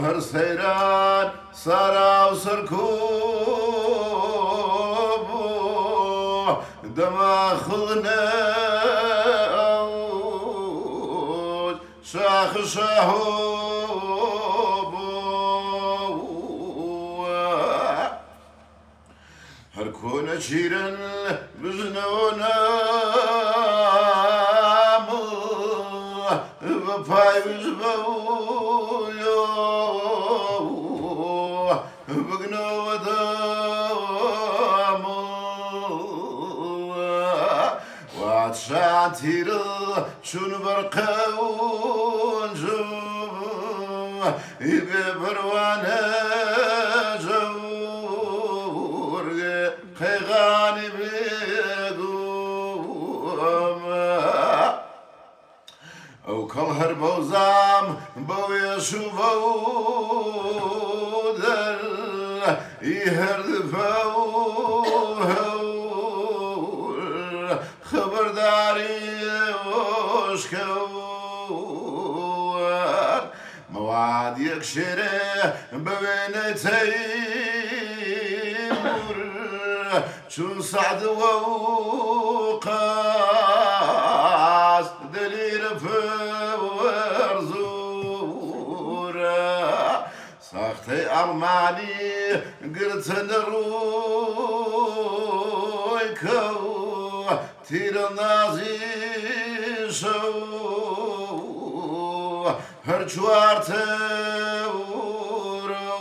هر سەیران سارا و سەرکوب دەماخڵنە شاخ شاهۆ هەر کۆنە چیرن بژنەوە نام بە پای بژ بە بگنەوە دام وعطشان تیرە چون بەرقەونجم بێ بەروانە جەورگێ قەیغانی بێگوم ئەو کەڵ هەر بەوزام بەوێش و بەو دەر هەردفە و هەور خەبەرداری وشکەوەر مەواد یەک شێرێ بەوێنەی تەیمور چون سعدوە و قاس دلیرە پەوەرزورە ساختەی ئەڵمانی گرتنە ڕووی کەو تیرە نازی شەو هەر چوار تەورە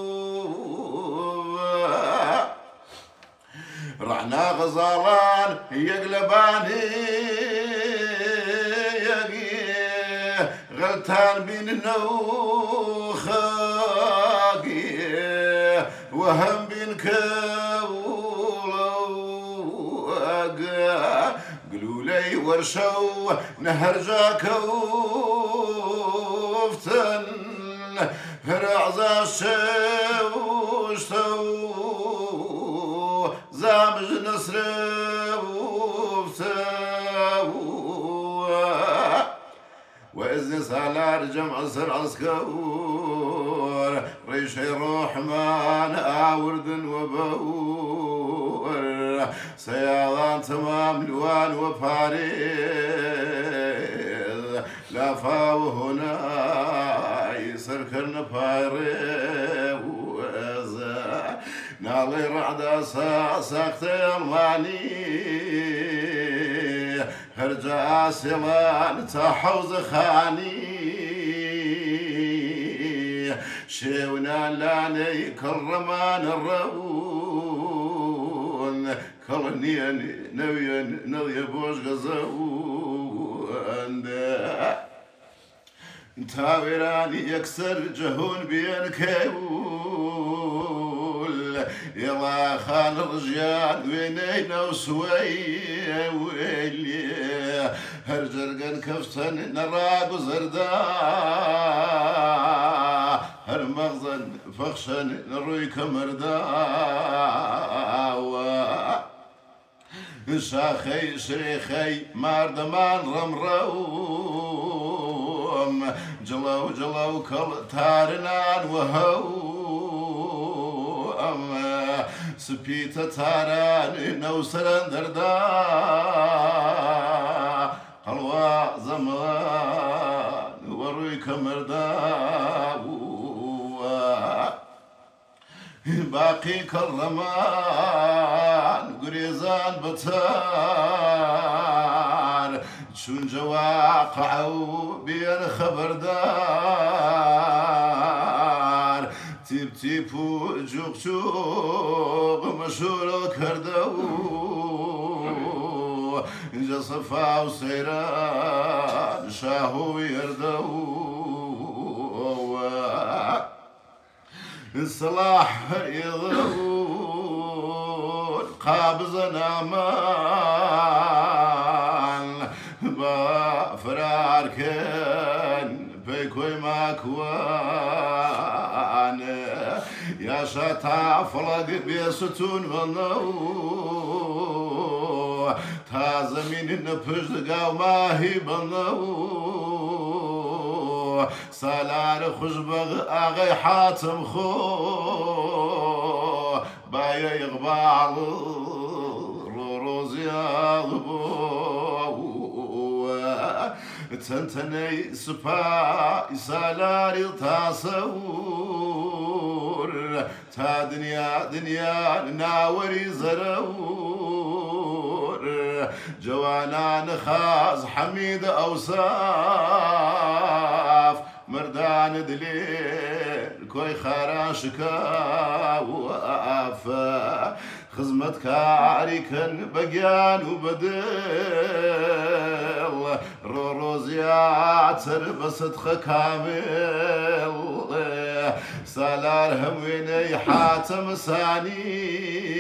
ڕعنا غەزاڵان یەک لەبانی یەکی غەلتان بیننە و خاکی وهەم بین کەوڵە گلولەی وەرشە و نەهەرجا کەوفتن هەر ئەعزا شەوشتە و زامژ نەسرە وفتە وإذن سالار جمع سر عسكور ريشي رحمن آوردن وبور سيالان تمام لوان وباريز لا فاو هنا يسركرن بايريز نالي رعدا ساخت الماني هرجع سلان تحوز خاني شيونا لاني كرمان الرون كلنيان نويان نويا بوش غزون تاويراني يكسر جهون بين كيول يلا خان الرجال وينينا وسوي ويلي هرجرقن كفتن نراق وزردا هر مغزن فخشن نروي كمردا شاخي شريخي ماردمان رمروم جلو جلو كل تارنان وهو سبيت تاران نوسرن دردا قلوا زمان وروي كمردا باقي كالرمان قريزان بتار شون جواقعوا بين خبردار تيب تيبو جوق جوق مشهور كردو جا صفا وسيران شاهو يردو الصلاح يضرون قابض امان بفرار كان بيكوي ماكوان يا شتا فلق بيستون ونو تا زمین نپشت گاو ماهی بنو سالار خشبغ أغي حاتم خو بايا يغبال روز يغبو تنتني سبا سالار تصور تا دنيا ناوري زرور جوانا نخاز حميد أوصاف مردان دليل كوي خراشكا وافا خزمت كاريكن بقيان وبدل روزيات سربست كامل سالار همويني حاتم ساني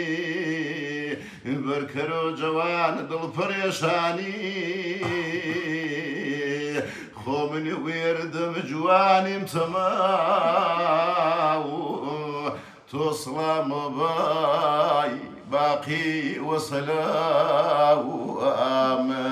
بركرو جوان دل بريشاني خو من ويردم جواني متماو توصل باي باقي وصلاو